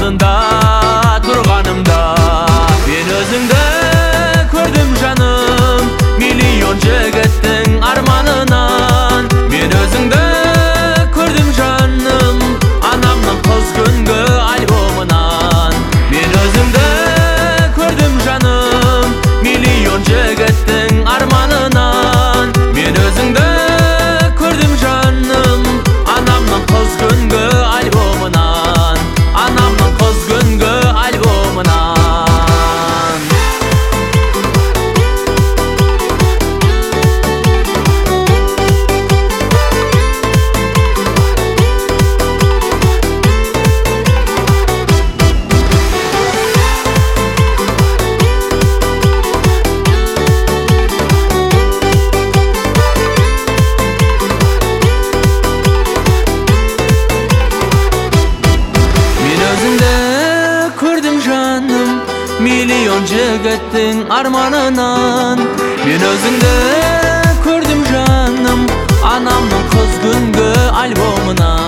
алдında turganımda men özüңde kördüm жаным миллион жигиттин арманынан мен өзүңдө көрдүм жаным анамдын кыз күнгө альбомунан мен өзүңдө көрдүм жаным миллион жигиттин арманынан мен өзүңдө көрдүм жаным анамдын кыз күнгө альбомунан анамдын кыз күнгө альбомунан Milyon jigittin armanынан мен өзүңдө көрдүм жаным анамдын кыз күнгө альбомунан